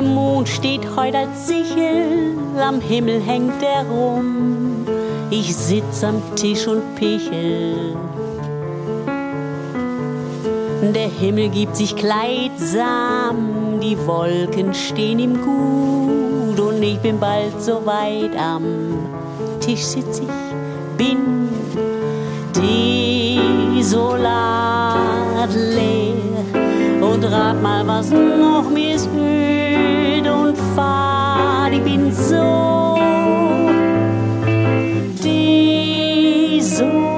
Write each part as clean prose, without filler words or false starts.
Der Mond steht heut als Sichel, am Himmel hängt er rum. Ich sitz am Tisch und pichel. Der Himmel gibt sich kleidsam, die Wolken stehen ihm gut und ich bin bald so weit am Tisch sitz ich, bin desolat leer und rat mal, was noch mir ist öd und fad. Ich bin so desolat.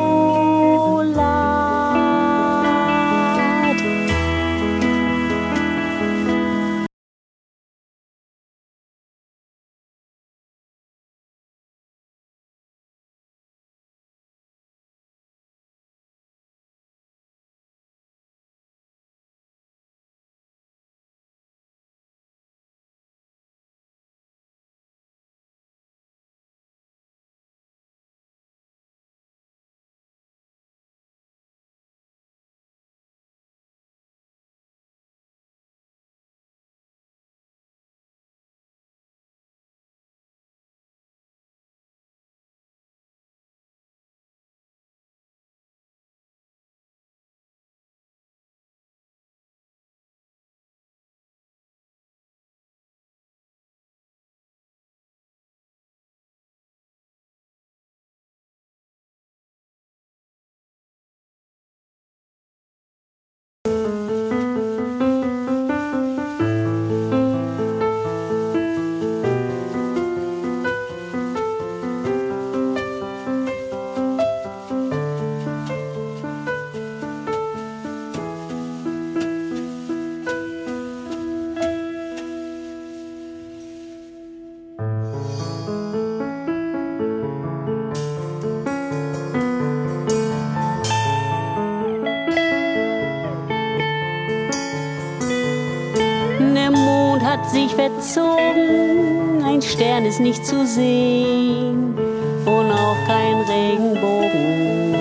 Der Mond hat sich verzogen, ein Stern ist nicht zu sehen und auch kein Regenbogen.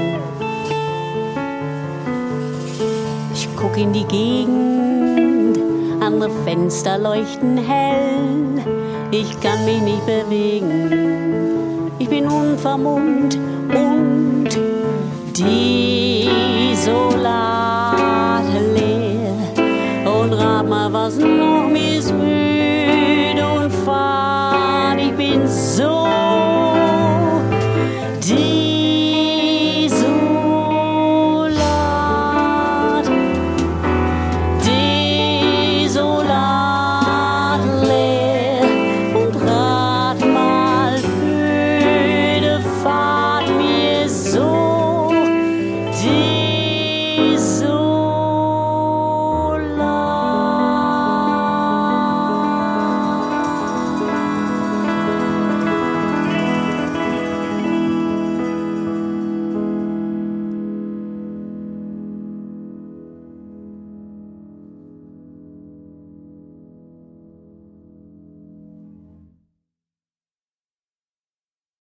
Ich guck in die Gegend, andere Fenster leuchten hell. Ich kann mich nicht bewegen, ich bin unvermummt und desolat leer. Und rat mal, was noch mir ist